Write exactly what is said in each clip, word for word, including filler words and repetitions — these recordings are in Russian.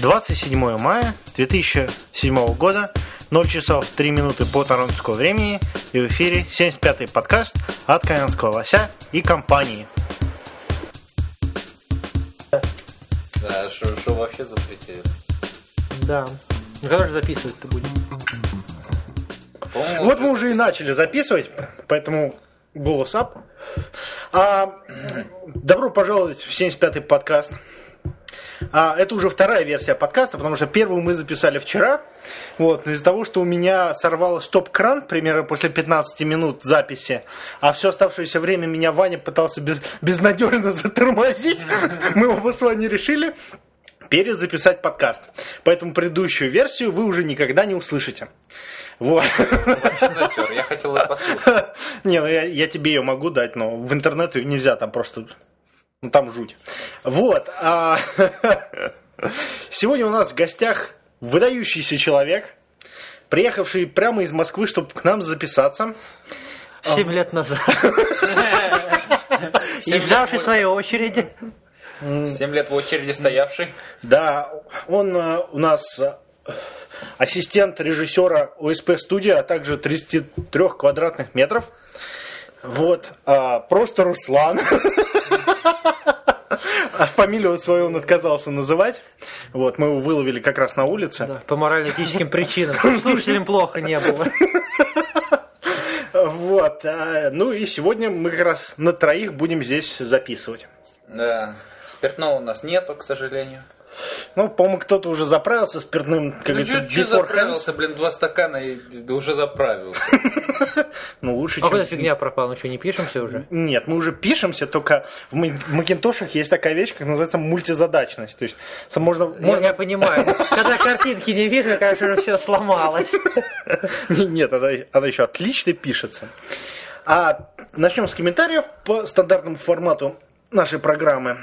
двадцать седьмое мая две тысячи седьмого года, ноль часов три минуты по торонтскому времени, и в эфире семьдесят пятый подкаст от Каменского Лося и компании. Да, что вообще запретили? Да. Ну когда же записывать-то будем? По-моему, вот мы уже и начали записывать, поэтому голос ап. А, добро пожаловать в семьдесят пятый подкаст. А, это уже вторая версия подкаста, потому что первую мы записали вчера. Вот, но из-за того, что у меня сорвало стоп-кран примерно после пятнадцати минут записи, а все оставшееся время меня Ваня пытался без, безнадежно затормозить, мы оба с Ваней решили перезаписать подкаст. Поэтому предыдущую версию вы уже никогда не услышите. Вот. Вообще затер, я хотел ее послушать. Не, ну я, я тебе ее могу дать, но в интернет ее нельзя, там просто... Ну там жуть. Вот. А... Сегодня у нас в гостях выдающийся человек, приехавший прямо из Москвы, чтобы к нам записаться. Семь лет назад. И ждавший своей очереди. Семь лет в очереди стоявший. Да, он у нас ассистент режиссера ОСП студия, а также тридцати трёх квадратных метров. Вот, а, просто Руслан. А фамилию свою он отказался называть. Вот, мы его выловили как раз на улице. Да, по морально-этическим причинам. Слушателям плохо не было. Вот, а, ну и сегодня мы как раз на троих будем здесь записывать. Да, спиртного у нас нету, к сожалению. Ну, по-моему, кто-то уже заправился спиртным, как ну, говорится, что заправился, блин, два стакана и уже заправился. Ну, лучше, а чем... куда фигня пропала? Ну что, не пишемся уже? Нет, мы уже пишемся, только в Макинтошах есть такая вещь, как называется мультизадачность. То есть, можно... Я, можно... я понимаю. Когда картинки не вижу, конечно, уже все сломалось. Нет, она, она еще отлично пишется. А начнем с комментариев по стандартному формату нашей программы.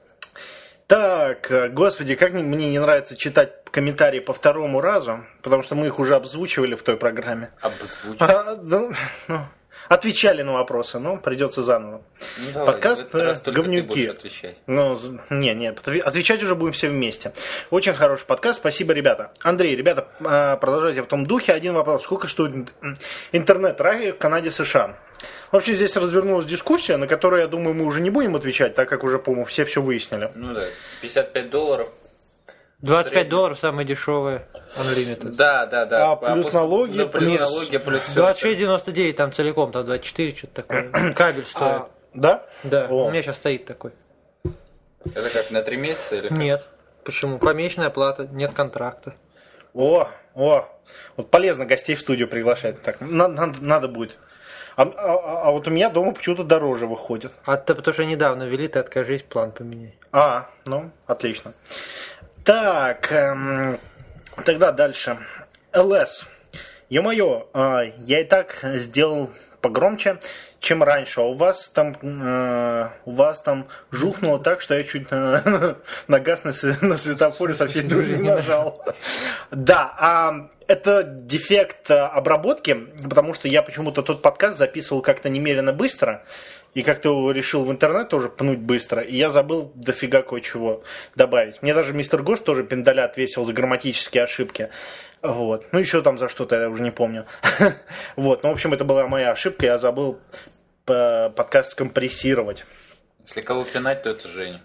Так, господи, как мне не нравится читать комментарии по второму разу, потому что мы их уже обзвучивали в той программе. Обзвучивали? А, да, ну, отвечали на вопросы, но придется заново. Ну, давай, подкаст «Говнюки». Ну, не, не, отвечать уже будем все вместе. Очень хороший подкаст, спасибо, ребята. Андрей, ребята, продолжайте в том духе. Один вопрос. Сколько стоит интернет-радио в Канаде, США? Вообще здесь развернулась дискуссия, на которую, я думаю, мы уже не будем отвечать, так как уже, по-моему, все все выяснили. Ну да, пятьдесят пять долларов. двадцать пять долларов самые дешевые Unlimited. Да, да, да. А плюс после... налоги, да, плюс плюс... налоги, плюс все. двадцать шесть девяносто девять там целиком, там двадцать четыре, что-то такое. Кабель стоит. А, да? Да, О. у меня сейчас стоит такой. Это как, на три месяца или как? Нет. Почему? Помесячная оплата, нет контракта. О, о, вот полезно гостей в студию приглашать. Так, надо, надо, надо будет. А, а, а вот у меня дома почему-то дороже выходит. А ты потому что недавно ввели, ты откажись, план поменяй. А, ну, отлично. Так, эм, тогда дальше. ЛС. Ё-моё, э, я и так сделал погромче, чем раньше. А у вас там, э, у вас там жухнуло так, что я чуть э, на газ на, на светофоре со всей дури не нажал. Да, а это дефект обработки, потому что я почему-то тот подкаст записывал как-то немерено быстро, и как-то решил в интернет тоже пнуть быстро, и я забыл дофига кое-чего добавить. Мне даже мистер Гош тоже пендаля отвесил за грамматические ошибки. Вот. Ну, еще там за что-то, я уже не помню. Вот. Ну, в общем, это была моя ошибка, я забыл подкаст скомпрессировать. Если кого пинать, то это Женя.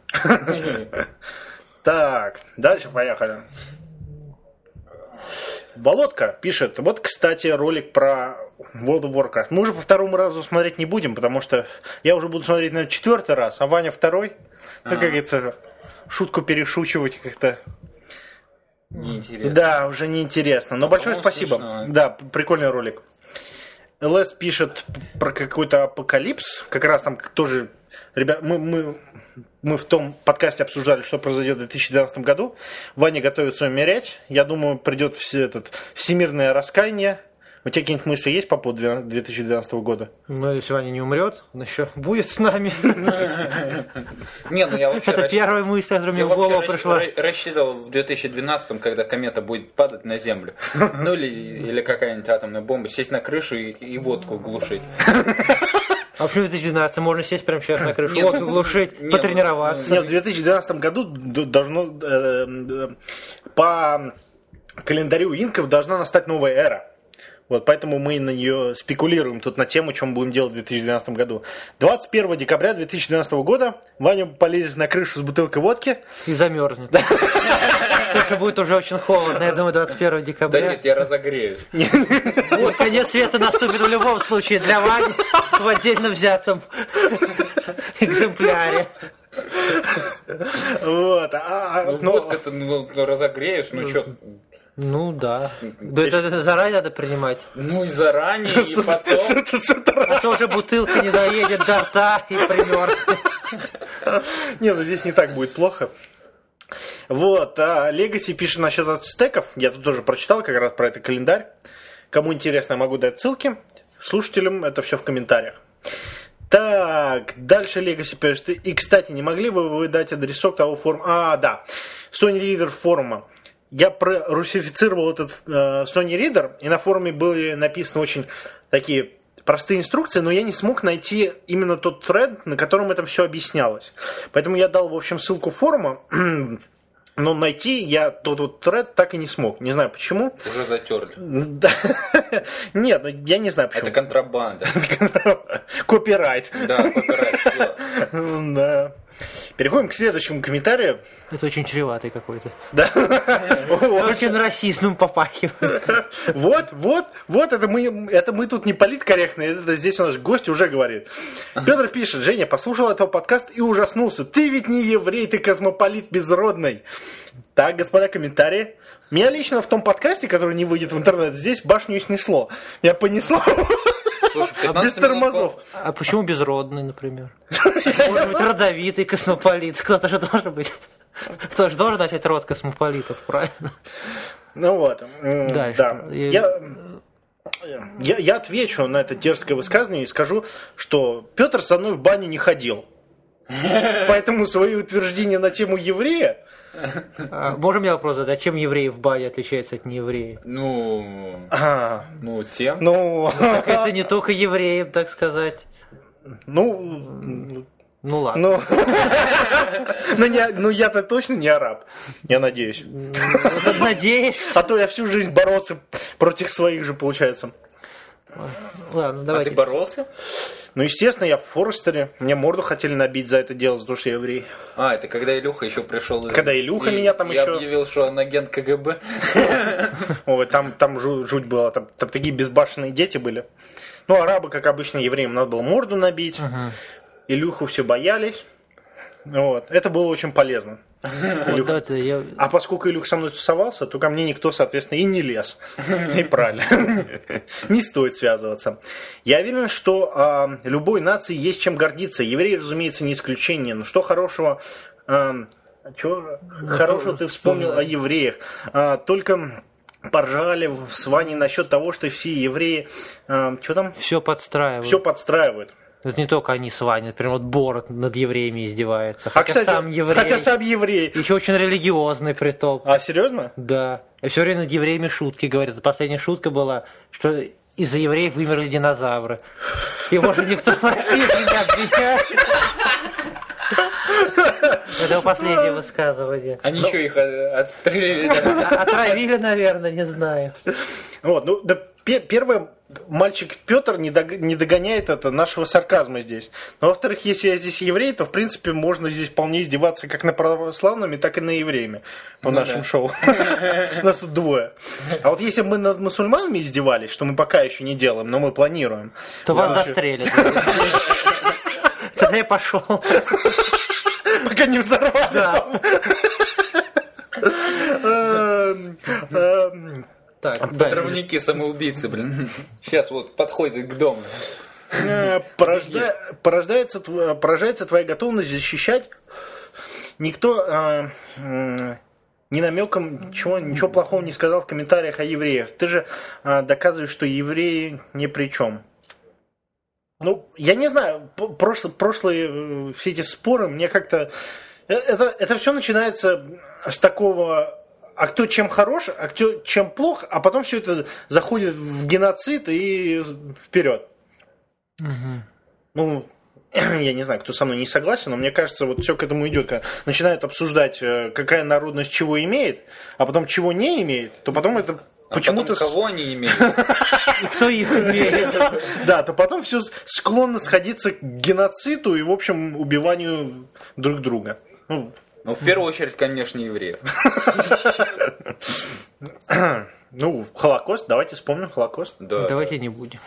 Так, дальше поехали. Володка пишет, вот, кстати, ролик про World of Warcraft. Мы уже по второму разу смотреть не будем, потому что я уже буду смотреть, наверное, четвертый раз, а Ваня второй. Ну, как говорится, шутку перешучивать как-то... Неинтересно. Да, уже неинтересно. Но а большое спасибо. Смешно. Да, прикольный ролик. ЛС пишет про какой-то апокалипс. Как раз там тоже... Ребят, мы... мы Мы в том подкасте обсуждали, что произойдет в две тысячи двенадцатом году. Ваня готовится умереть. Я думаю, придет все этот всемирное раскаяние. У тебя какие-нибудь мысли есть по поводу две тысячи двенадцатого года? Ну, если Ваня не умрет, он еще будет с нами. Не, ну я вообще... Это первая мысль, которая мне в голову пришла. Я рассчитывал в две тысячи двенадцатом, когда комета будет падать на Землю. Ну или какая-нибудь атомная бомба, сесть на крышу и водку глушить. А почему в две тысячи двенадцатом можно сесть прямо сейчас на крышу, Нет, водку глушить, нет, потренироваться? Нет, в две тысячи двенадцатом году должно э, по календарю инков должна настать новая эра. Вот, поэтому мы на нее спекулируем тут на тему, что мы будем делать в две тысячи двенадцатом году. двадцать первого декабря две тысячи двенадцатого года Ваня полезет на крышу с бутылкой водки. И замерзнет. Только будет уже очень холодно, я думаю, двадцать первого декабря. Да нет, я разогреюсь. Вот, конец света наступит в любом случае для Вани в отдельно взятом экземпляре. Вот. А, ну, но... водка-то ну, разогреешь, ну что... Ну да. Да это заранее надо принимать. Ну и заранее, и потом. А то уже бутылка не доедет до рта и примерзнет. Не, ну здесь не так будет плохо. Вот, а Legacy пишет насчет ацтеков. Я тут тоже прочитал как раз про этот календарь. Кому интересно, я могу дать ссылки. Слушателям это все в комментариях. Так, дальше Legacy пишет. И, кстати, не могли бы вы дать адресок того форума? А, да, Sony Reader форума. Я прорусифицировал этот э, Sony Reader, и на форуме были написаны очень такие простые инструкции, но я не смог найти именно тот тред, на котором это все объяснялось. Поэтому я дал, в общем, ссылку форума, но найти я тот вот тред так и не смог. Не знаю почему. Уже затерли. Нет, ну я не знаю почему. Это контрабанда. Копирайт. Да, копирайт, все. Да. Переходим к следующему комментарию. Это очень чреватый какой-то. Да. Очень расизмом попахивает. Вот, вот, вот, это мы, это мы тут не политкорректные, это здесь у нас гость уже говорит. Петр пишет: Женя, послушал этого подкаста и ужаснулся. Ты ведь не еврей, ты космополит безродный. Так, господа, комментарии. Меня лично в том подкасте, который не выйдет в интернет, здесь башню и снесло. Меня понесло. Слушай, без тормозов. А почему безродный, например? Может быть, родовитый космополит. Кто-то же должен быть. Кто же должен начать род космополитов, правильно? Ну вот. Дальше. Да. Я, я, я отвечу на это дерзкое высказывание и скажу, что Петр со мной в баню не ходил. Поэтому свои утверждения на тему еврея... А, можем мне вопрос задать, чем евреи в бане отличаются от неевреев? Ну, а, ну тем. Ну, так это не только евреям, так сказать. Ну, ну ладно. Ну, ну, не, ну я-то точно не араб, я надеюсь. Надеюсь. А то я всю жизнь боролся против своих же, получается. Ладно, давайте. А ты боролся? Ну, естественно, я в Форестере. Мне морду хотели набить за это дело, за то, что я еврей. А, это когда Илюха еще пришел. Когда Илюха и, меня там и еще... объявил, что он агент КГБ. Ой, там, там жуть была. Там, там такие безбашенные дети были. Ну, арабы, как обычно, евреям надо было морду набить. Ага. Илюху все боялись. Вот. Это было очень полезно. Вот это я... А поскольку Илюх со мной тусовался, то ко мне никто, соответственно, и не лез. И правильно. Не стоит связываться. Я уверен, что э, любой нации есть чем гордиться. Евреи, разумеется, не исключение. Но что хорошего... Э, чего хорошего ты вспомнил о евреях? Э, только... поржали с Ваней насчет того, что все евреи... Э, что там? Все подстраивают. Все подстраивают. Это не только они с Ваней, например, вот Борот над евреями издевается. Хотя, а, кстати, сам еврей. Хотя сам еврей. Еще очень религиозный притом. А, серьезно? Да. И все время над евреями шутки говорят. Последняя шутка была, что из-за евреев вымерли динозавры. Его же никто в России не обвиняет. Это его последнее высказывание. Они еще их отстрелили. Отравили, наверное, не знаю. Вот, ну, да, первое, мальчик Петр не, дог, не догоняет это нашего сарказма здесь. Но, во-вторых, если я здесь еврей, то, в принципе, можно здесь вполне издеваться как над православными, так и на евреями в ну, нашем да. шоу. У нас тут двое. А вот если бы мы над мусульманами издевались, что мы пока еще не делаем, но мы планируем, то вас застрелят. Тогда я пошел. Пока не взорвали. Да. Так, травники самоубийцы, блин. Сейчас вот подходит к дому. Порожда... Порождается, поражается твоя готовность защищать. Никто э, э, ни намеком ничего, ничего плохого не сказал в комментариях о евреях. Ты же э, доказываешь, что евреи ни при чем. Ну, я не знаю, прошлые, прошлые э, все эти споры мне как-то... Это, это все начинается с такого... А кто чем хорош, а кто чем плох, а потом все это заходит в геноцид и вперед. Угу. Ну, я не знаю, кто со мной не согласен, но мне кажется, вот все к этому идет. Когда начинают обсуждать, какая народность чего имеет, а потом чего не имеет, то потом это а почему-то... потом кого они имеют? И кто их имеет? Да, то потом все склонно сходиться к геноциду и, в общем, убиванию друг друга. Ну, ну в первую очередь, конечно, евреев. Ну, Холокост, давайте вспомним Холокост. Да, Давайте да. не будем.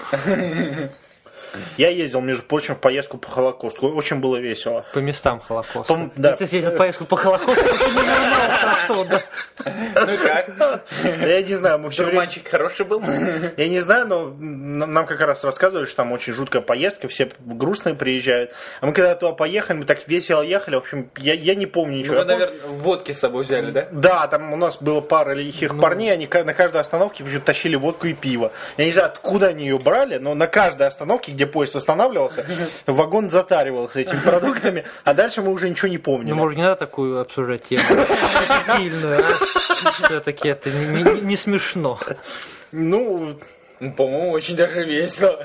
Я ездил, между прочим, в поездку по Холокосту. Очень было весело. По местам Холокоста. По- да. Ты съездил в поездку по Холокосту, ты не вернулся оттуда. Ну как? Я не знаю, мы все время... Дурманчик хороший был? Я не знаю, но н- нам как раз рассказывали, что там очень жуткая поездка, все грустные приезжают. А мы когда туда поехали, мы так весело ехали, в общем, я, я не помню Ну ничего. вы, Я помню- наверное, водки с собой взяли, да? Да, там у нас было пара лихих парней, они ка- на каждой остановке почему-то тащили водку и пиво. Я не знаю, откуда они ее брали, но на каждой остановке, где поезд останавливался, вагон затаривался этими продуктами, а дальше мы уже ничего не помнили. Ну, может, не надо такую обсуждать тему. Щепетильную, а? Все-таки это не, не- не смешно. Ну, Ну, по-моему, очень даже весело.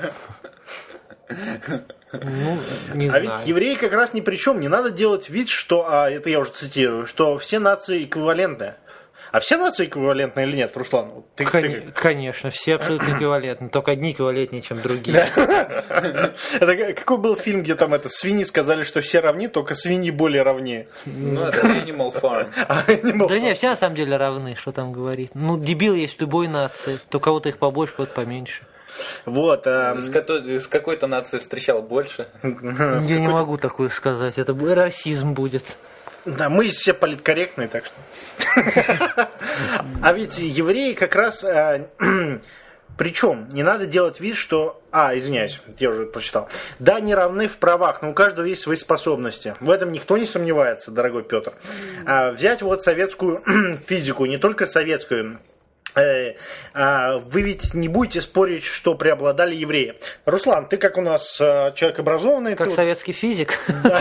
Ну, не а знаю. ведь евреи как раз ни при чем. Не надо делать вид, что, а это я уже цитирую, что все нации эквивалентны. А все нации эквивалентны или нет, Руслан? Вот Ты, Кон- ты- Конечно, все абсолютно эквивалентны, только одни эквивалентнее, чем другие. Это какой был фильм, где там это свиньи сказали, что все равны, только свиньи более равнее. Ну, это Animal Farm. А Animal Да Farm. не, все на самом деле равны, что там говорить. Ну, дебилы есть в любой нации, то кого-то их побольше, кого-то поменьше. Вот. а, С какой- с какой-то нацией встречал больше. Я не могу такое сказать, это б- расизм будет. Да, мы все политкорректные, так что. А ведь евреи как раз... Причем, не надо делать вид, что... А, извиняюсь, я уже прочитал. Да, они равны в правах, но у каждого есть свои способности. В этом никто не сомневается, дорогой Петр. А, взять вот советскую физику, не только советскую. Э, а, Вы ведь не будете спорить, что преобладали евреи. Руслан, ты как у нас э, человек образованный. Как ты- советский физик.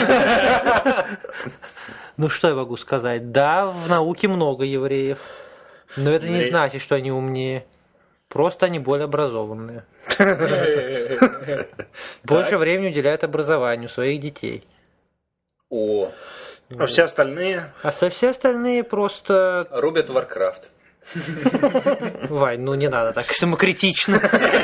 Ну, что я могу сказать? Да, в науке много евреев. Но это не Евреи. значит, что они умнее. Просто они более образованные. Больше времени уделяют образованию своих детей. О, А все остальные... А со все остальные просто... рубят Warcraft. Вань, ну не надо так самокритично.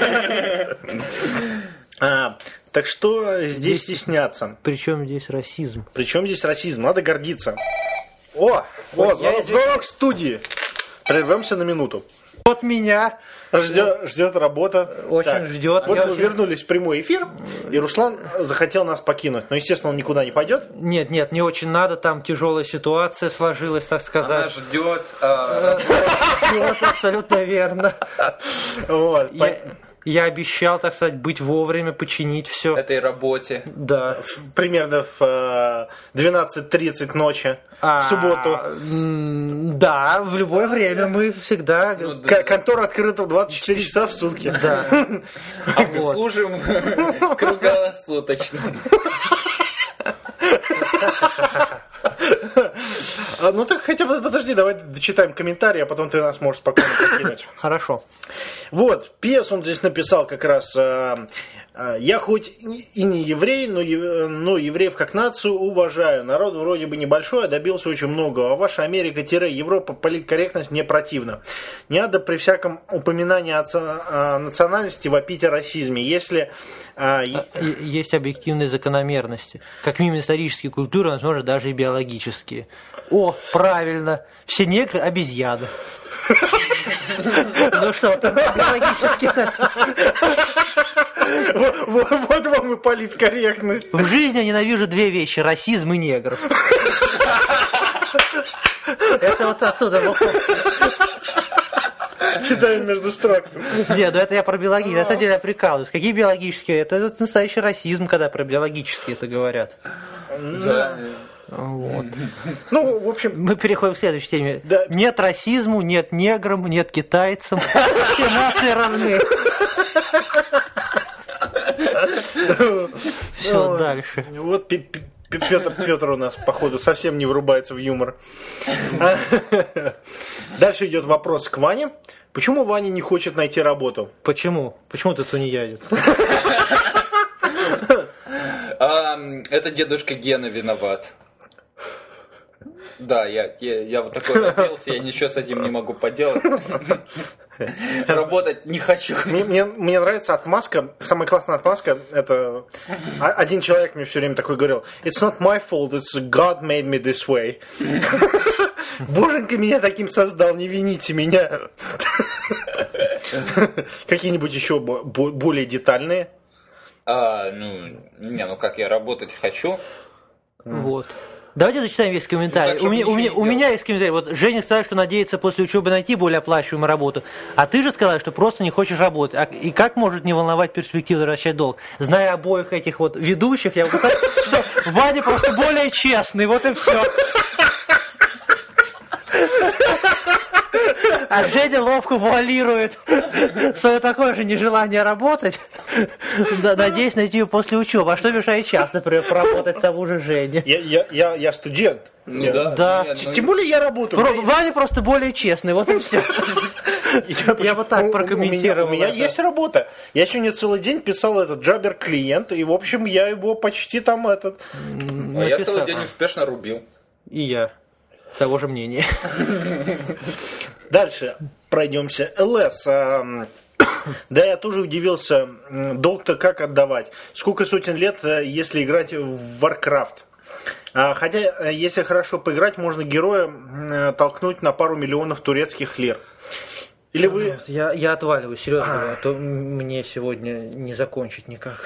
А, так что здесь стесняться? Причем здесь расизм? Причем здесь расизм? Надо гордиться. О, о, звонок, звонок в студии. Прервемся на минуту. От меня Ждет, ждет работа. очень ждет. Вот Я мы очень- вернулись в прямой эфир, и Руслан захотел нас покинуть. Но, естественно, он никуда не пойдет. Нет, нет, не очень надо, там тяжелая ситуация сложилась, так Она сказать. ждет... а, Вот, абсолютно верно. Вот. Я, я обещал, так сказать, быть вовремя, починить все. этой работе. Да. В- Примерно в э, двенадцать тридцать ночи А, в субботу. м, Да, в любое время мы всегда... Ну, да. К- контора открыта двадцать четыре часа в сутки. Да. Обслуживаем круглосуточно. А, ну так хотя бы подожди, давай дочитаем комментарии, а потом ты нас можешь спокойно покинуть. Хорошо. Вот, Пес, он здесь написал как раз, э, э, я хоть и не еврей, но, ев- но евреев как нацию уважаю. Народ вроде бы небольшой, а добился очень многого. А ваша Америка-Европа, политкорректность мне противна. Не надо при всяком упоминании о, ца- о национальности вопить о расизме. Если... э, е- И- Есть объективные закономерности. Как минимум исторические культуры, возможно, даже и биологические. О, правильно. Все негры – обезьяны. Ну что, там биологически... вот, вот- вот вам и политкорректность. В жизни я ненавижу две вещи – расизм и негров. Это вот оттуда выходит. Читаем между строк. Нет, ну это я про биологические. На самом деле я прикалываюсь. Какие биологические? Это вот настоящий расизм, когда про биологические это говорят. Да. Вот. Ну, в общем, Мы переходим к следующей теме. Да. Нет расизму, нет неграм, нет китайцам. Все нации равны. Все, дальше. вот Пе- Пе- Петр, Петр у нас, походу, совсем не врубается в юмор. Дальше идет вопрос к Ване. Почему Ваня не хочет найти работу? Почему? Почему ты тунеядец? А, Это, это дедушка Гена виноват. Да, я, я, я вот такой родился, я ничего с этим не могу поделать. Работать не хочу. Мне, мне, мне нравится отмазка. Самая классная отмазка — это один человек мне все время такой говорил: It's not my fault, it's God made me this way. Боженька меня таким создал, не вините меня. Какие-нибудь еще более детальные? А, ну, не, ну как, я работать хочу. Вот. Давайте зачитаем весь комментарий. Ну, так, у, меня, у, меня, у меня есть комментарий. Вот Женя сказал, что надеется после учебы найти более оплачиваемую работу. А ты же сказал, что просто не хочешь работать. А, и как может не волновать перспектива возвращать долг? Зная обоих этих вот ведущих, я вот что Ваня просто более честный. Вот и все. А Женя ловко вуалирует свое такое же нежелание работать, надеясь найти ее после учебы. А что мешает сейчас, например, поработать тому же Жене? Я, я, я, я студент. Ну, я, да. Да. Нет, ну, Тем более я работаю. Про, Ваня просто более честный, вот и все. Я бы так прокомментировал. У меня, у меня есть работа. Я сегодня целый день писал этот Jabber клиент, и, в общем, я его почти там этот... А я целый день успешно рубил. И я. Того же мнения. Дальше пройдемся. ЛС. Да, я тоже удивился. Долг-то как отдавать? Сколько сотен лет, если играть в Warcraft? Хотя, если хорошо поиграть, можно героя толкнуть на пару миллионов турецких лир. Или вы... Я, я отваливаю, серьезно, а то мне сегодня не закончить никак.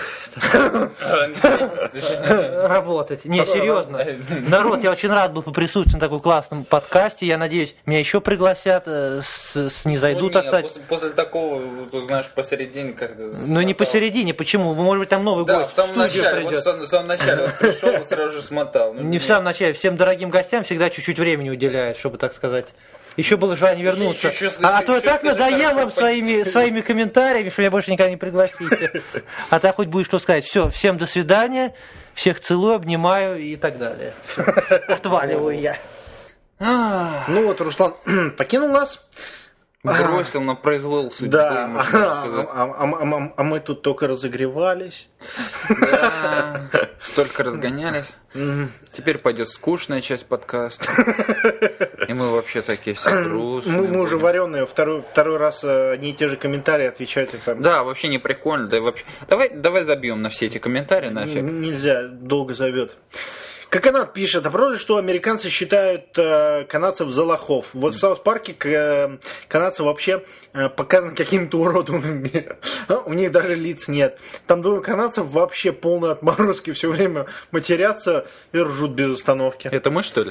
Работать. Не, серьезно. Народ, я очень рад был поприсутствовать на таком классном подкасте. Я надеюсь, меня еще пригласят, не зайду, так сказать. После такого, ты знаешь, посередине как-то... Ну не посередине, почему? Может быть, там новый гость в самом начале, вот в самом начале пришел и сразу же смотал. Не в самом начале, всем дорогим гостям всегда чуть-чуть времени уделяют, чтобы, так сказать... Еще было желание вернуться. Чуть, чуть, а, а чуть, то я чуть, так надоел вам своими, своими комментариями, что меня больше никогда не пригласите. А так хоть будет что сказать. Все, всем до свидания, всех целую, обнимаю и так далее. Отваливаю я. Ну вот, Руслан покинул нас. Бросил на произвол судьбы. Да, а, а, а, а, а мы тут только разогревались. Да, только разгонялись. Теперь пойдет скучная часть подкаста. И мы вообще такие все грустные. Мы, мы уже вареные, второй, второй раз одни и те же комментарии отвечать. Там. Да, вообще не прикольно. Да, вообще... давай, давай забьем на все эти комментарии нафиг. Нельзя, долго зовет. Каканат пишет: а правда, что американцы считают э, канадцев за лохов? Вот в Саус-парке э, канадцы вообще э, показаны какими-то уродами. У них даже лиц нет. Там двое канадцев вообще полные отморозки, все время матерятся и ржут без остановки. Это мы, что ли?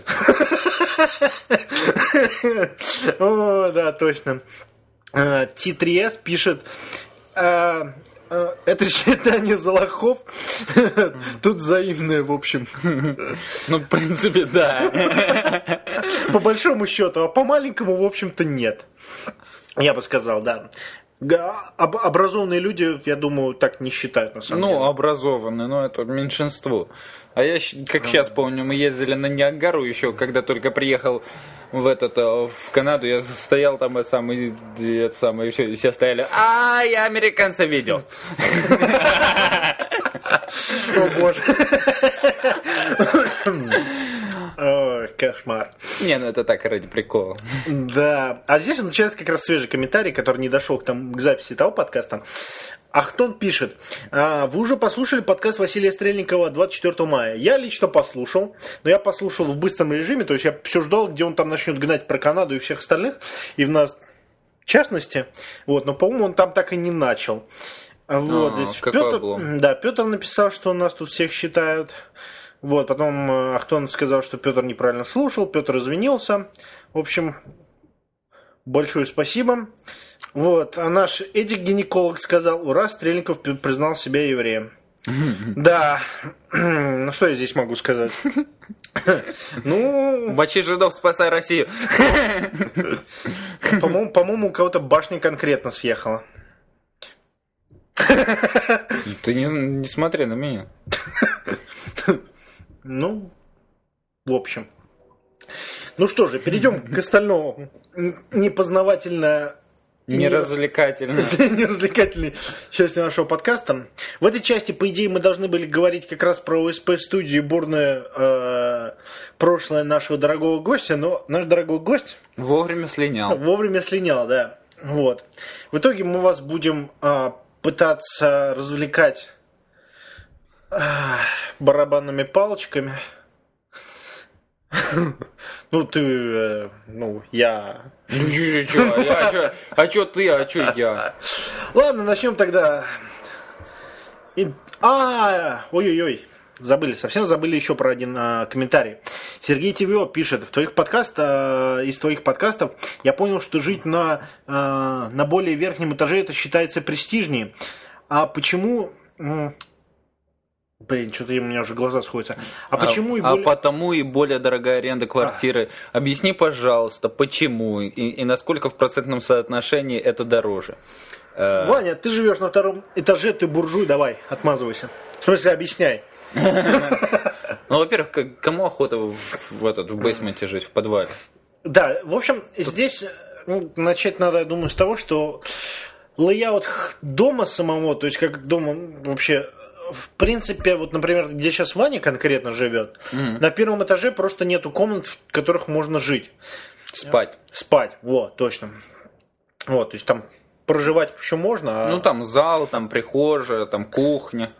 О, да, точно. Ти три эс пишет: это считание за лохов тут взаимное, в общем. Ну, в принципе, да. По большому счету, а по маленькому, в общем-то, нет. Я бы сказал, да. Об- образованные люди, я думаю, так не считают, на самом ну, деле. Ну, образованные, но это меньшинство. А я, как сейчас помню, мы ездили на Ниагару еще, когда только приехал в этот в Канаду, я стоял там это самое, это самое, и все, и все стояли. А я американца видел. О боже. Ой, кошмар. Не, ну это так, ради прикола. Да. А здесь начинается как раз свежий комментарий, который не дошел к, там, к записи того подкаста. Ахтон пишет: а, вы уже послушали подкаст Василия Стрельникова двадцать четвёртого мая? Я лично послушал, но я послушал в быстром режиме, то есть я все ждал, где он там начнет гнать про Канаду и всех остальных, и в нас в частности, вот, но, по-моему, он там так и не начал. Вот, а, здесь Петр, да, Петр написал, что у нас тут всех считают. Вот, потом Ахтон сказал, что Петр неправильно слушал, Петр извинился. В общем, большое спасибо. Вот, а наш Эдик-гинеколог сказал: ура, Стрельников признал себя евреем. Да, ну что я здесь могу сказать? Ну... Бачи жидов, спасай Россию. По-моему, по-моему, у кого-то башня конкретно съехала. Ты не, не смотри на меня. Ну, в общем. Ну что же, перейдем к остальному. Непознавательно Неразвлекательной. Неразвлекательной части нашего подкаста. В этой части, по идее, мы должны были говорить как раз про ОСП-студию и бурное э, прошлое нашего дорогого гостя, но наш дорогой гость... Вовремя слинял. Вовремя слинял, да. Вот. В итоге мы вас будем э, пытаться развлекать э, барабанными палочками. Ну, ты, э, ну, я... Ну, чё, а чё, а чё ты, а чё я? Ладно, начнем тогда. И... А, ой-ой-ой, забыли, совсем забыли еще про один а, комментарий. Сергей ТВО пишет, в твоих подкастах, а, из твоих подкастов я понял, что жить на, а, на более верхнем этаже это считается престижнее. А почему... Блин, что-то у меня уже глаза сходятся. А, а почему и а более... потому и более дорогая аренда квартиры. А. Объясни, пожалуйста, почему и, и насколько в процентном соотношении это дороже. Ваня, ты живешь на втором этаже, ты буржуй, давай, отмазывайся. В смысле, объясняй. Ну, во-первых, кому охота в этот в бейсменте жить, в подвале? Да, в общем, здесь начать надо, я думаю, с того, что лейаут дома самого, то есть как дома вообще... В принципе, вот, например, где сейчас Ваня конкретно живет, mm-hmm. на первом этаже просто нету комнат, в которых можно жить. Спать. Спать, вот, точно. Вот, то есть там проживать еще можно. А... Ну, там зал, там прихожая, там кухня.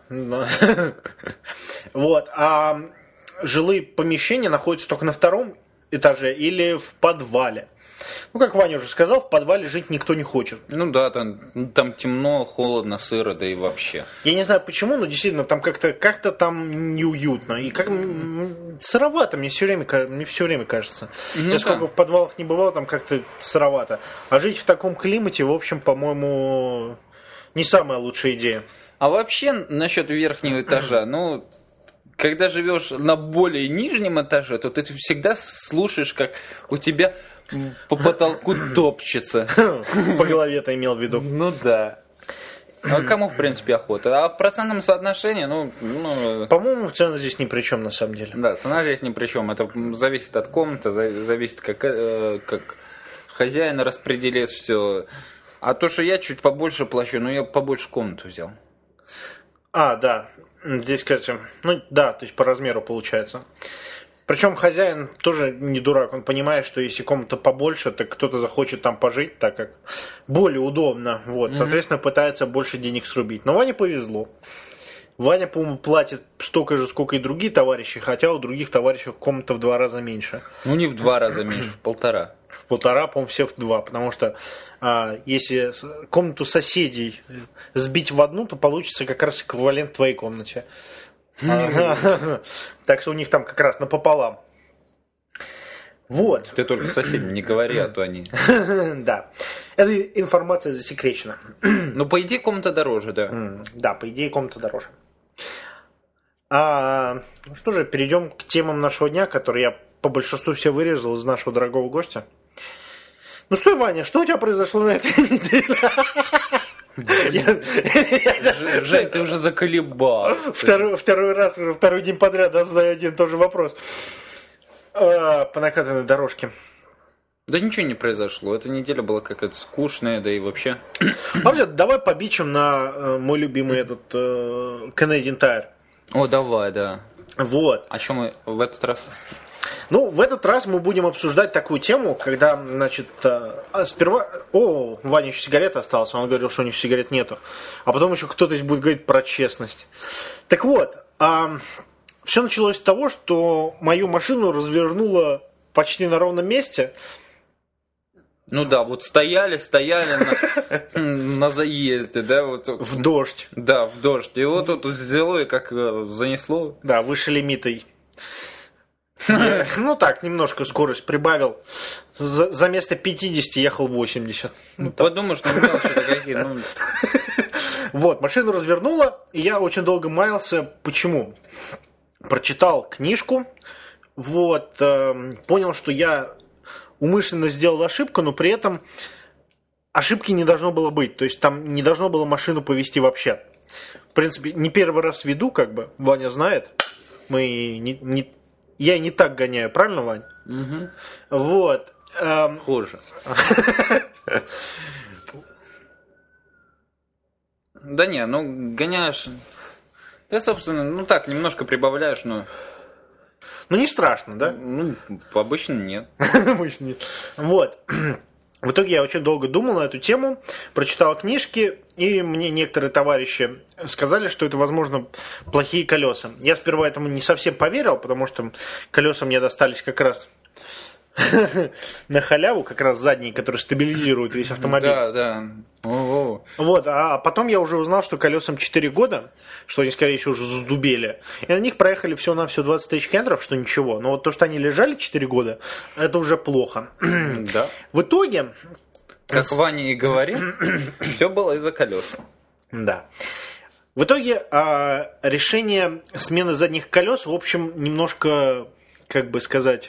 Вот, а жилые помещения находятся только на втором этаже или в подвале. Ну, как Ваня уже сказал, в подвале жить никто не хочет. Ну да, там, там темно, холодно, сыро, да и вообще. Я не знаю почему, но действительно там как-то, как-то там неуютно. И как сыровато, мне все время, мне все время кажется. Ну, Я да. сколько в подвалах не бывал, там как-то сыровато. А жить в таком климате, в общем, по-моему, не самая лучшая идея. А вообще, насчет верхнего этажа, ну... Когда живешь на более нижнем этаже, то ты всегда слушаешь, как у тебя по потолку топчется. По голове ты имел в виду. Ну да. А кому, в принципе, охота? А в процентном соотношении, ну... ну... По-моему, цена здесь ни при чем, на самом деле. Да, цена здесь ни при чем. Это зависит от комнаты, зависит, как, как хозяин распределит все. А то, что я чуть побольше плачу, ну я побольше комнату взял. А, да. Здесь, кстати, ну да, то есть по размеру получается. Причем хозяин тоже не дурак, он понимает, что если комната побольше, то кто-то захочет там пожить, так как более удобно. Вот, mm-hmm. соответственно, пытается больше денег срубить. Но Ване повезло. Ваня, по-моему, платит столько же, сколько и другие товарищи, хотя у других товарищей комната в два раза меньше. Ну, не в два раза меньше, в полтора. В полтора, по-моему, все в два, потому что а, если комнату соседей сбить в одну, то получится как раз эквивалент твоей комнате. Так что у них там как раз напополам. Вот. Ты только соседям не говори, а то они... Да. Эта информация засекречена. Ну, по идее, комната дороже, да. Да, по идее, комната дороже. А, ну что же, перейдем к темам нашего дня, которые я по большинству все вырезал из нашего дорогого гостя. Ну что, Ваня, что у тебя произошло на этой неделе? Жень, ты уже заколебал. Второй, второй раз, уже второй день подряд задаю один и тот же вопрос. А, по накатанной дорожке. Да ничего не произошло. Эта неделя была какая-то скучная, да и вообще. Вообще, давай побичим на э, мой любимый этот э, Canadian Tire. О, давай, да. Вот. А что мы в этот раз... Ну, в этот раз мы будем обсуждать такую тему, когда, значит, а сперва... О, у Вани еще сигарета осталась, он говорил, что у них сигарет нету. А потом еще кто-то здесь будет говорить про честность. Так вот, а, все началось с того, что мою машину развернуло почти на ровном месте. Ну да, вот стояли, стояли на, на заезде, да, вот. В дождь. Да, в дождь. И вот тут взяло и как занесло. Да, выше лимитой. Я, ну так, немножко скорость прибавил. За, за место пятьдесят ехал восемьдесят. Ну, подумаешь, ну мелочи-то какие. Ну... Вот, машину развернула, и я очень долго маялся. Почему? Прочитал книжку, вот, э, понял, что я умышленно сделал ошибку, но при этом ошибки не должно было быть. То есть там не должно было машину повезти вообще. В принципе, не первый раз веду, как бы, Ваня знает. Мы не... не Я не так гоняю, правильно, Вань? Угу. Вот. Хуже. Да не, ну гоняешь. Ты, собственно, ну так, немножко прибавляешь, но. Ну не страшно, да? Ну, обычно нет. Обычно нет. Вот. В итоге я очень долго думал на эту тему, прочитал книжки, и мне некоторые товарищи сказали, что это, возможно, плохие колеса. Я сперва этому не совсем поверил, потому что колеса мне достались как раз на халяву, как раз задние, которые стабилизируют весь автомобиль. Да, да. Ого. Вот, а потом я уже узнал, что колесам четыре года, что они, скорее всего, уже задубели. И на них проехали всего-навсего двадцать тысяч километров, что ничего. Но вот то, что они лежали четыре года, это уже плохо. Да. В итоге... Как Ваня и говорит, все было из-за колес. Да. В итоге а, решение смены задних колес, в общем, немножко, как бы сказать...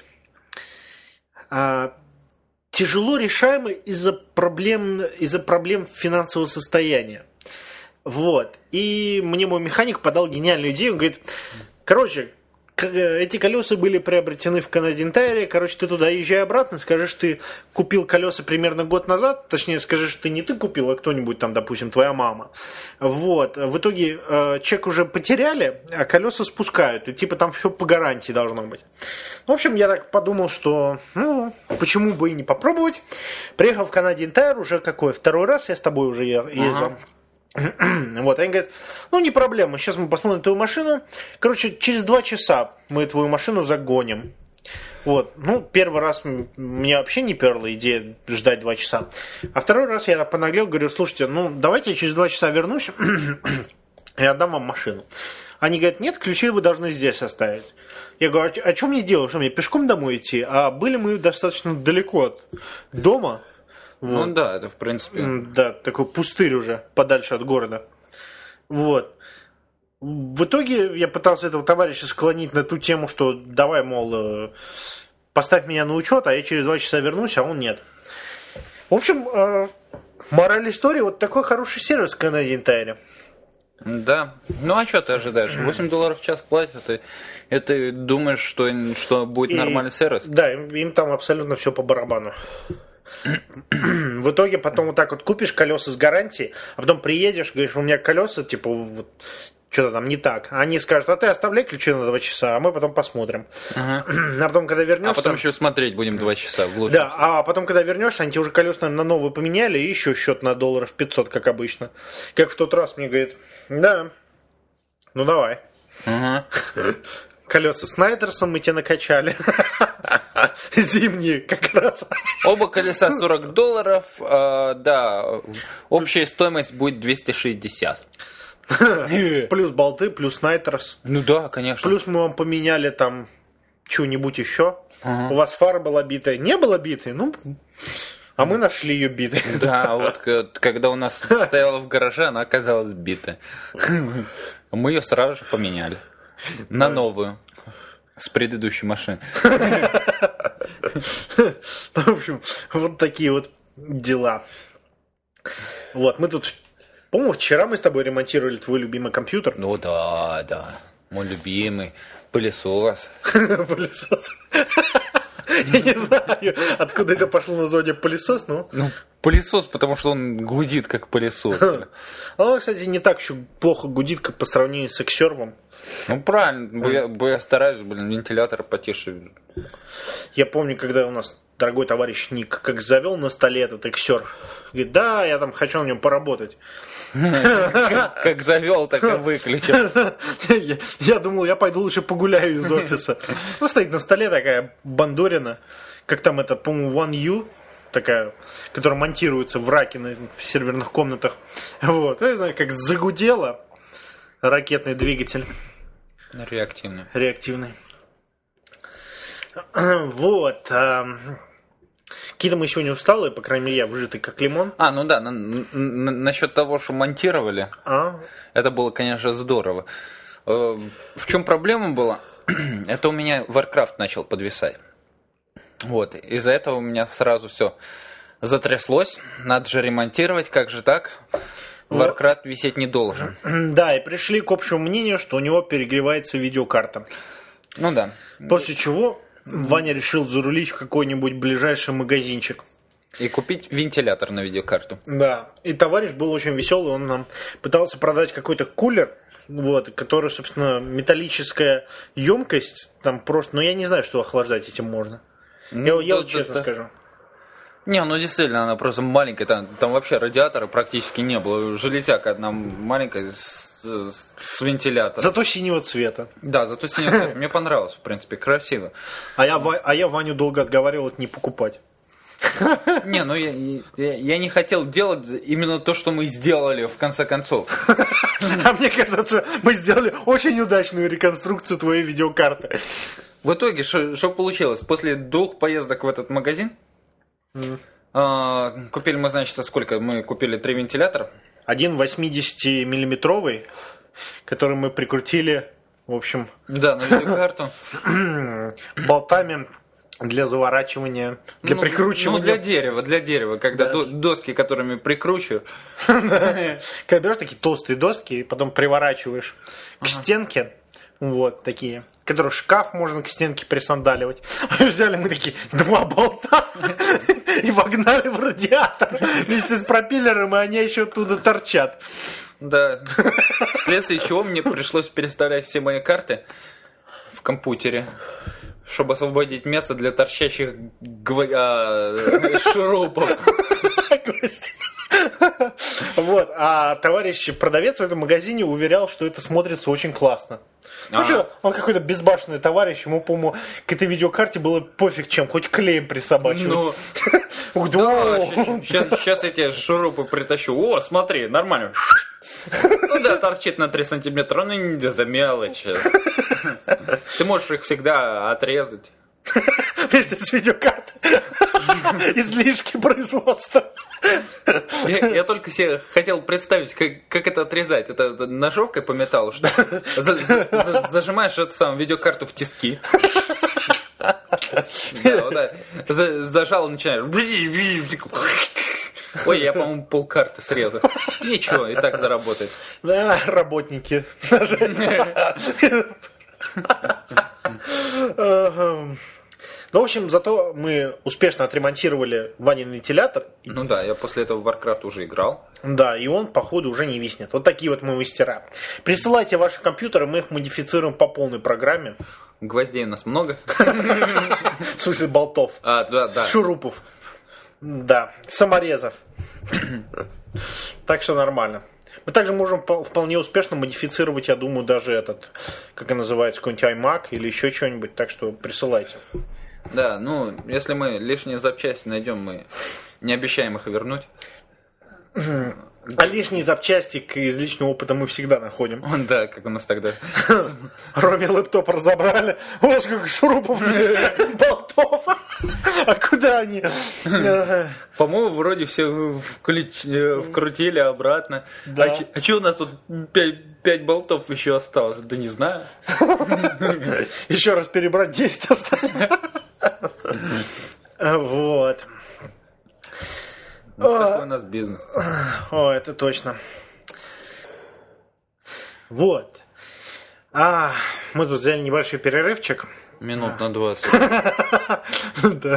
А, тяжело решаемо из-за проблем, из-за проблем финансового состояния. Вот. И мне мой механик подал гениальную идею. Он говорит, короче, эти колеса были приобретены в Canadian Tire. Короче, ты туда езжай обратно, скажешь, ты купил колеса примерно год назад. Точнее, скажешь, ты не ты купил, а кто-нибудь там, допустим, твоя мама. Вот. В итоге э, чек уже потеряли, а колеса спускают. И типа там все по гарантии должно быть. В общем, я так подумал, что ну, почему бы и не попробовать. Приехал в Canadian Tire уже какой? Второй раз я с тобой уже ездил. Ага. Вот, они говорят, ну не проблема, сейчас мы посмотрим твою машину. Короче, через два часа мы твою машину загоним. Вот, ну, первый раз мне вообще не перла идея ждать два часа. А второй раз я понаглел, говорю, слушайте, ну давайте я через два часа вернусь и отдам вам машину. Они говорят, нет, ключи вы должны здесь оставить. Я говорю, а что мне делать, что мне пешком домой идти? А были мы достаточно далеко от дома. Вот. Ну да, это в принципе. Да, такой пустырь уже, подальше от города. Вот. В итоге я пытался этого товарища склонить на ту тему, что давай, мол, поставь меня на учет, а я через два часа вернусь, а он нет. В общем, мораль истории, вот такой хороший сервис в Canadian Tire. Да. Ну а что ты ожидаешь? восемь долларов в час платят, и, и ты думаешь, что, что будет и, нормальный сервис? Да, им, им там абсолютно все по барабану. В итоге потом вот так вот купишь колеса с гарантией, а потом приедешь, говоришь, у меня колеса, типа, вот, что-то там не так. А они скажут, а ты оставляй ключи на два часа, а мы потом посмотрим. Ага. А потом, когда вернешься... А потом еще смотреть будем два часа в лучшем. Да, а потом, когда вернешься, они тебе уже колеса на новые поменяли, и еще счет на долларов пятьсот, как обычно. Как в тот раз мне говорит, да, ну давай. Ага. Колеса с Найдерсом мы тебе накачали. Зимние как раз. Оба колеса сорок долларов. Э, да, общая стоимость будет двести шестьдесят. Плюс болты, плюс Найдерс. Ну да, конечно. Плюс мы вам поменяли там что-нибудь еще. Ага. У вас фара была битая. Не была битой? Ну, а мы нашли ее битой. Да, вот когда у нас стояла в гараже, она оказалась битая. Мы ее сразу же поменяли. На новую. С предыдущей машины. В общем, вот такие вот дела. Вот, мы тут... По-моему, вчера мы с тобой ремонтировали твой любимый компьютер. Ну да, да. Мой любимый пылесос. Пылесос. Я не знаю, откуда это пошло название пылесос, но... Ну, пылесос, потому что он гудит, как пылесос. Он, кстати, не так еще плохо гудит, как по сравнению с Эксервом. Ну, правильно, я, я стараюсь, блин, вентилятор потише. Я помню, когда у нас дорогой товарищ Ник как завел на столе этот Эксер. Говорит, да, я там хочу на нем поработать. Как завел, так и выключил. Я думал, я пойду лучше погуляю из офиса. Ну, стоит на столе такая бандурина, как там это, по-моему, One U, такая, которая монтируется в раке в серверных комнатах. Вот, я знаю, как загудело ракетный двигатель. Реактивный. Реактивный. Вот. Какие-то мы сегодня усталые, по крайней мере, я выжатый как лимон. А, ну да, на, на, насчет того, что монтировали, а? Это было, конечно, здорово. В чем проблема была? Это у меня Warcraft начал подвисать. Вот, из-за этого у меня сразу все затряслось. Надо же ремонтировать, как же так? Warcraft висеть не должен. Да, и пришли к общему мнению, что у него перегревается видеокарта. Ну да. После чего Ваня решил зарулить в какой-нибудь ближайший магазинчик. И купить вентилятор на видеокарту. Да. И товарищ был очень веселый, он нам пытался продать какой-то кулер, вот, который, собственно, металлическая емкость, там просто, ну я не знаю, что охлаждать этим можно. Ну, я я да, вот честно да. скажу. Не, ну действительно, она просто маленькая, там, там вообще радиатора практически не было. Железяка одна маленькая с, с вентилятором. Зато синего цвета. Да, зато синий цвет. Мне понравилось, в принципе, красиво. А я, Ва- а я Ваню долго отговаривал это не покупать. Не, ну я, я, я не хотел делать именно то, что мы сделали в конце концов. А мне кажется, мы сделали очень удачную реконструкцию твоей видеокарты. В итоге, что получилось? После двух поездок в этот магазин, Mm. а, купили мы, значит, сколько? Мы купили три вентилятора. Один восьмидесятимиллиметровый, который мы прикрутили, в общем, Да, на видеокарту. болтами для заворачивания, для Ну, прикручивания. Ну, для дерева, для дерева, когда Да. до- доски, которыми прикручиваю. Когда берешь такие толстые доски и потом приворачиваешь к стенке, вот такие, которые шкаф можно к стенке присандаливать. Взяли мы такие два болта и вогнали в радиатор вместе с пропеллером, и они еще оттуда торчат. Да. Вследствие чего мне пришлось переставлять все мои карты в компьютере, чтобы освободить место для торчащих гва- а, шурупов. Вот, а товарищ продавец в этом магазине уверял, что это смотрится очень классно. Ну А. что, он какой-то безбашенный товарищ, ему, по-моему, к этой видеокарте было пофиг чем, хоть клеем присобачивать. Ну, Ух, да, да. сейчас я тебе шурупы притащу. О, смотри, нормально. Ну да, торчит на три сантиметра, ну не- это мелочь. Ты можешь их всегда отрезать. Вместе с видеокартой. Излишки производства. Я, я только себе хотел представить, как, как это отрезать. Это, это ножовкой по металлу, что ли? За- за- зажимаешь эту самую видеокарту в тиски. Да, вот так. За- Зажал и начинаешь. Ой, я, по-моему, полкарты срезал. Ничего, и так заработает. Да, работники. Ну, в общем, зато мы успешно отремонтировали Ванин вентилятор. Ну да, я после этого в Warcraft уже играл. Да, и он, походу, уже не виснет. Вот такие вот мы мастера. Присылайте ваши компьютеры, мы их модифицируем по полной программе. Гвоздей у нас много. В смысле болтов. А, да, да. Шурупов. Да, саморезов. Так что нормально. Мы также можем по- вполне успешно модифицировать, я думаю, даже этот, как он называется, какой-нибудь iMac или еще что-нибудь. Так что присылайте. Да, ну, если мы лишние запчасти найдем, мы не обещаем их вернуть. А лишние запчасти из личного опыта мы всегда находим. Да, как у нас тогда. Роме лэптоп разобрали. Вот сколько шурупов, болтов. А куда они? По-моему, вроде все включ- э, вкрутили обратно. Да. А, что у нас тут пять, пять болтов еще осталось? Да не знаю. Еще раз перебрать десять остается. Вот. Вот такой у нас бизнес. О, это точно. Вот. А, мы тут взяли небольшой перерывчик. Минут на двадцать. Да.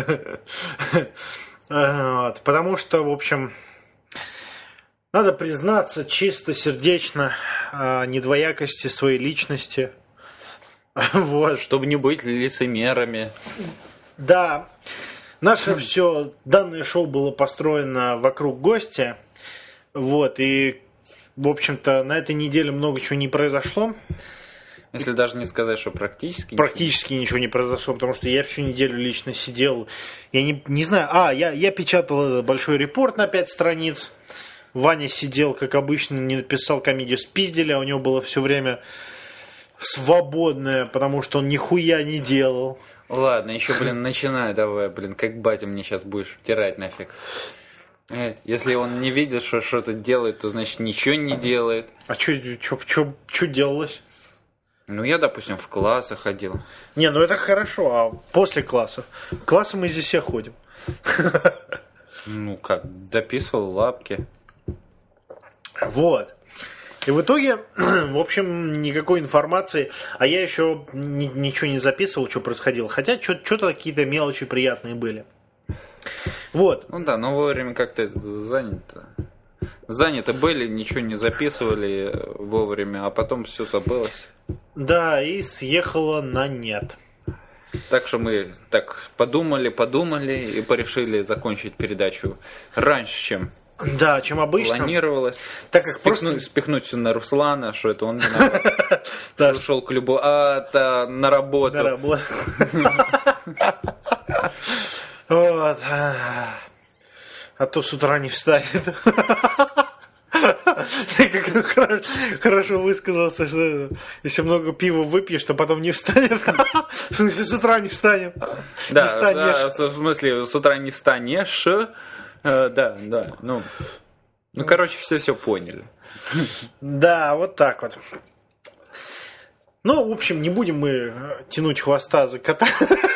Вот, потому что, в общем, надо признаться чисто, сердечно о недвоякости своей личности. Вот. Чтобы не быть лицемерами. Да, наше все, данное шоу было построено вокруг гостя. Вот, и, в общем-то, на этой неделе много чего не произошло. Если даже не сказать, что практически. Практически ничего не произошло, потому что я всю неделю лично сидел. Я не, не знаю, а, я, я печатал этот большой репорт на пять страниц. Ваня сидел, как обычно, не написал комедию «Спиздили», а у него было все время свободное, потому что он нихуя не делал. Ладно, еще, блин, начинай давай, блин, как батя мне сейчас будешь втирать нафиг. Э, Если он не видит, что что-то делает, то значит ничего не делает. А что делалось? Ну, я, допустим, в классы ходил. Не, ну это хорошо, а после классов? Классы мы здесь все ходим. Ну, как, дописывал лапки. Вот. И в итоге, в общем, никакой информации. А я еще ни- ничего не записывал, что происходило. Хотя что-то какие-то мелочи приятные были. Вот. Ну да, но вовремя как-то занято. Заняты были, ничего не записывали вовремя, а потом все забылось. Да, и съехало на нет. Так что мы так подумали, подумали и порешили закончить передачу раньше, чем Да, чем обычно. планировалось. Так как спихнуть, просто... спихнуть все на Руслана, что это он виноват. Ушел к любому, а это на работу. На работу. Вот. А то с утра не встанет. Ты как хорошо, хорошо высказался, что если много пива выпьешь, то потом не встанет. Если с утра не встанет. Да, не встанешь. в смысле, с утра не встанешь. Э, да, да. Ну, ну, короче, все все поняли. Да, вот так вот. Ну, в общем, не будем мы тянуть хвоста за кота.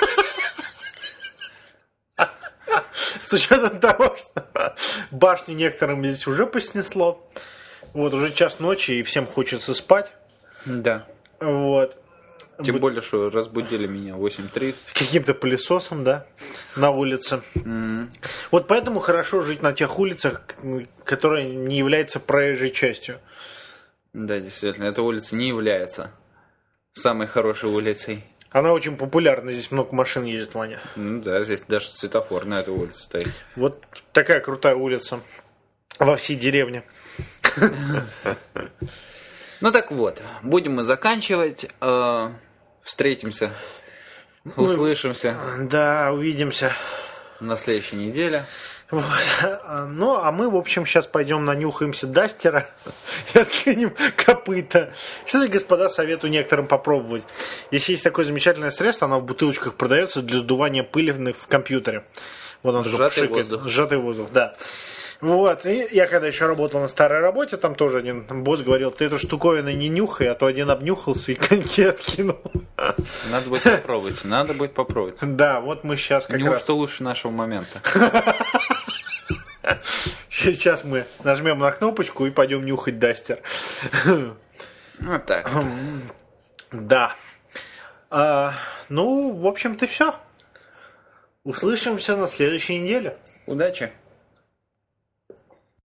С учетом того, что башню некоторым здесь уже поснесло. Вот, уже час ночи, и всем хочется спать. Да. Вот. Тем более, что разбудили меня в восемь тридцать. Каким-то пылесосом, да, на улице. Mm-hmm. Вот поэтому хорошо жить на тех улицах, которые не являются проезжей частью. Да, действительно, эта улица не является самой хорошей улицей. Она очень популярна, здесь много машин ездит, Ваня. Ну да, здесь даже светофор на этой улице стоит. Вот такая крутая улица во всей деревне. Ну так вот, будем мы заканчивать. Встретимся, услышимся. Да, увидимся на следующей неделе. Вот. Ну, а мы, в общем, сейчас пойдем нанюхаемся Дастера и откинем копыта. Кстати, господа, советую некоторым попробовать. Если есть такое замечательное средство, оно в бутылочках продается для сдувания пыли в компьютере. Вот он сжатый воздух. Сжатый воздух, да. Вот, и я когда еще работал на старой работе, там тоже один босс говорил, ты эту штуковину не нюхай, а то один обнюхался и коньки откинул. Надо будет попробовать, надо будет попробовать. Да, вот мы сейчас как Неужто раз... лучше нашего момента. Сейчас мы нажмем на кнопочку и пойдем нюхать Дастер. Вот так. Да. А, ну, в общем-то, все. Услышимся на следующей неделе. Удачи.